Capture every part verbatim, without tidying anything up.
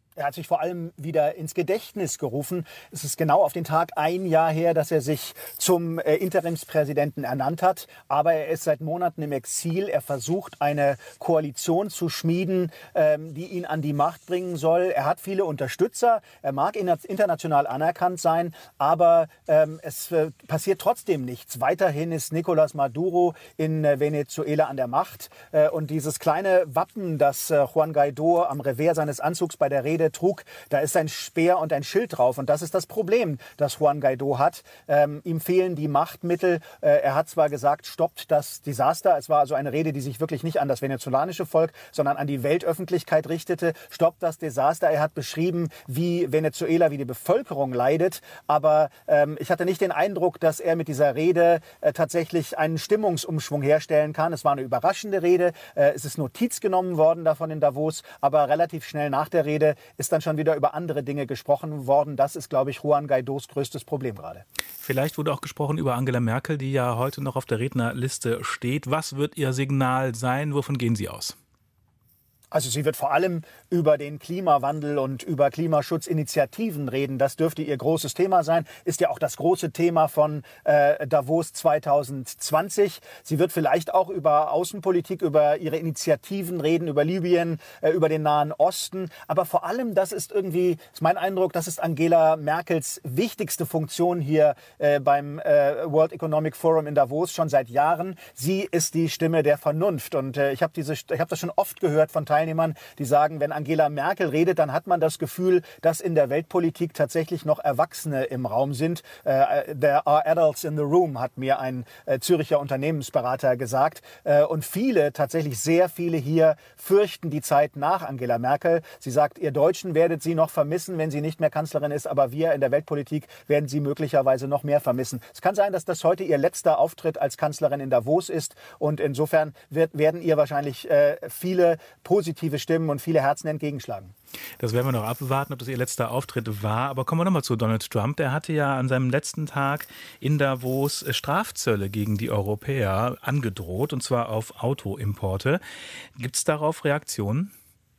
Er hat sich vor allem wieder ins Gedächtnis gerufen. Es ist genau auf den Tag ein Jahr her, dass er sich zum äh, Interimspräsidenten ernannt hat. Aber er ist seit Monaten im Exil. Er versucht, eine Koalition zu schmieden, ähm, die ihn an die Macht bringen soll. Er hat viele Unterstützer. Er mag international anerkannt sein. Aber ähm, es äh, passiert trotzdem nichts. Weiterhin ist Nicolás Maduro in äh, Venezuela an der Macht. Äh, und dieses kleine Wappen, das äh, Juan Guaidó am Revers seines Anzugs bei der Rede trug, da ist ein Speer und ein Schild drauf. Und das ist das Problem, das Juan Guaidó hat. Ähm, ihm fehlen die Machtmittel. Äh, er hat zwar gesagt, stoppt das Desaster. Es war also eine Rede, die sich wirklich nicht an das venezolanische Volk, sondern an die Weltöffentlichkeit richtete. Stoppt das Desaster. Er hat beschrieben, wie Venezuela, wie die Bevölkerung leidet. Aber ähm, ich hatte nicht den Eindruck, dass er mit dieser Rede äh, tatsächlich einen Stimmungsumschwung herstellen kann. Es war eine überraschende Rede. Äh, es ist Notiz genommen worden davon in Davos. Aber relativ schnell nach der Rede ist dann schon wieder über andere Dinge gesprochen worden. Das ist, glaube ich, Juan Guaidós größtes Problem gerade. Vielleicht wurde auch gesprochen über Angela Merkel, die ja heute noch auf der Rednerliste steht. Was wird Ihr Signal sein? Wovon gehen Sie aus? Also sie wird vor allem über den Klimawandel und über Klimaschutzinitiativen reden. Das dürfte ihr großes Thema sein. Ist ja auch das große Thema von äh, Davos zwanzig zwanzig. Sie wird vielleicht auch über Außenpolitik, über ihre Initiativen reden, über Libyen, äh, über den Nahen Osten. Aber vor allem, das ist irgendwie, ist mein Eindruck, das ist Angela Merkels wichtigste Funktion hier äh, beim äh, World Economic Forum in Davos schon seit Jahren. Sie ist die Stimme der Vernunft. Und äh, ich habe diese, ich habe das schon oft gehört von Teilnehmern, Teilnehmern, die sagen, wenn Angela Merkel redet, dann hat man das Gefühl, dass in der Weltpolitik tatsächlich noch Erwachsene im Raum sind. Äh, there are adults in the room, hat mir ein äh, Züricher Unternehmensberater gesagt. Äh, und viele, tatsächlich sehr viele hier, fürchten die Zeit nach Angela Merkel. Sie sagt, ihr Deutschen werdet sie noch vermissen, wenn sie nicht mehr Kanzlerin ist, aber wir in der Weltpolitik werden sie möglicherweise noch mehr vermissen. Es kann sein, dass das heute ihr letzter Auftritt als Kanzlerin in Davos ist und insofern wird, werden ihr wahrscheinlich äh, viele positive Stimmen und viele Herzen entgegenschlagen. Das werden wir noch abwarten, ob das ihr letzter Auftritt war. Aber kommen wir nochmal zu Donald Trump. Der hatte ja an seinem letzten Tag in Davos Strafzölle gegen die Europäer angedroht, und zwar auf Autoimporte. Gibt es darauf Reaktionen?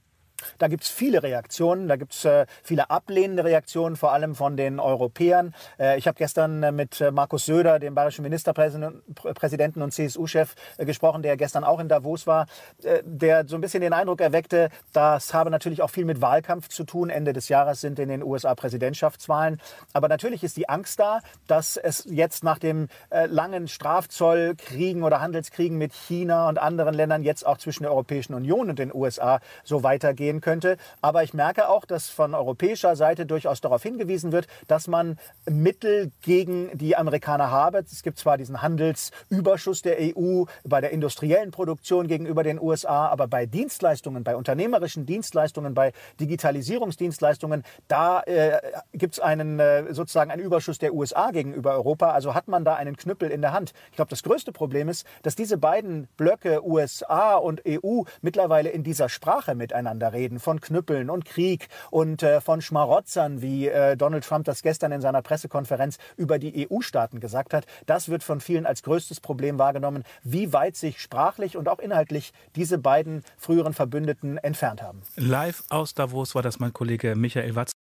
Da gibt es viele Reaktionen, da gibt es äh, viele ablehnende Reaktionen, vor allem von den Europäern. Äh, ich habe gestern äh, mit äh, Markus Söder, dem bayerischen Ministerpräsidenten und C S U-Chef, äh, gesprochen, der gestern auch in Davos war, äh, der so ein bisschen den Eindruck erweckte, das habe natürlich auch viel mit Wahlkampf zu tun. Ende des Jahres sind in den U S A Präsidentschaftswahlen. Aber natürlich ist die Angst da, dass es jetzt nach dem äh, langen Strafzollkriegen oder Handelskriegen mit China und anderen Ländern jetzt auch zwischen der Europäischen Union und den U S A so weitergeht könnte. Aber ich merke auch, dass von europäischer Seite durchaus darauf hingewiesen wird, dass man Mittel gegen die Amerikaner habe. Es gibt zwar diesen Handelsüberschuss der E U bei der industriellen Produktion gegenüber den U S A, aber bei Dienstleistungen, bei unternehmerischen Dienstleistungen, bei Digitalisierungsdienstleistungen, da äh, gibt es einen äh, sozusagen einen Überschuss der U S A gegenüber Europa. Also hat man da einen Knüppel in der Hand. Ich glaube, das größte Problem ist, dass diese beiden Blöcke U S A und E U mittlerweile in dieser Sprache miteinander reden. Von Knüppeln und Krieg und äh, von Schmarotzern, wie äh, Donald Trump das gestern in seiner Pressekonferenz über die E U-Staaten gesagt hat. Das wird von vielen als größtes Problem wahrgenommen, wie weit sich sprachlich und auch inhaltlich diese beiden früheren Verbündeten entfernt haben. Live aus Davos war das mein Kollege Michael Watz.